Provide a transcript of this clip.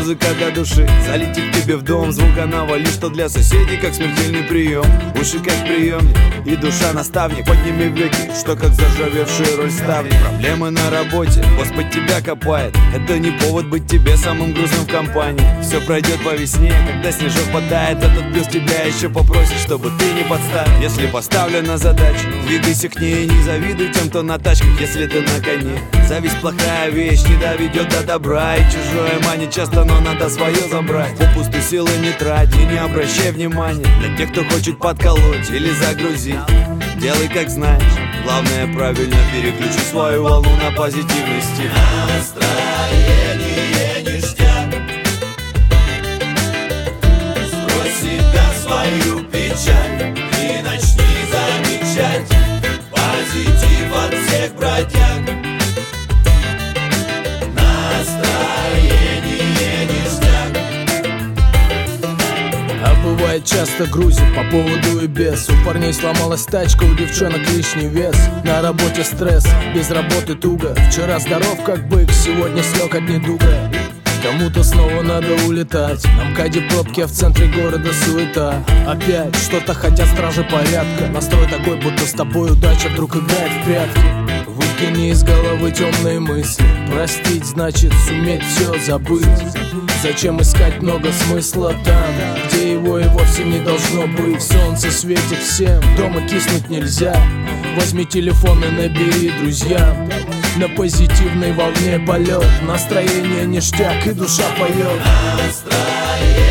музыка для души залетит к тебе в дом, звука навали, что для соседей как смертельный прием. Уши как приемник и душа наставник. Подними веки, что как заржавевшая роль ставни. Проблемы на работе, босс под тебя копает. Это не повод быть тебе самым грустным в компании. Все пройдет по весне, когда снежок падает. Этот плюс тебя еще попросит, чтобы ты не подставил. Если поставлена задача, двигайся к ней. Не завидуй тем, кто на тачках, если ты на коне. Зависть плохая вещь, не доведет до добра. И чужое манит часто, но надо свое забрать. Попусту силы не трать и не обращай внимания. Для тех, кто хочет подколоть или загрузить, делай как знаешь. Главное правильно переключи свою волну на позитивности. Настроение ништяк. Сбрось с себя свою печаль и начни замечать позитив от всех бродяг. Настроение ништяк. А бывает часто грузит по поводу и без. У парней сломалась тачка, у девчонок лишний вес. На работе стресс, без работы туго. Вчера здоров как бык, сегодня слег от недуга. Кому-то снова надо улетать. На МКАДе пробки, а в центре города суета. Опять что-то хотят стражи порядка. Настрой такой, будто с тобой удача вдруг играет в прятки. Выкини из головы темные мысли. Простить значит суметь все забыть. Зачем искать много смысла там, где его и вовсе не должно быть? Солнце светит всем, дома киснуть нельзя. Возьми телефон и набери друзьям. На позитивной волне полет, настроение ништяк и душа поет. Настроение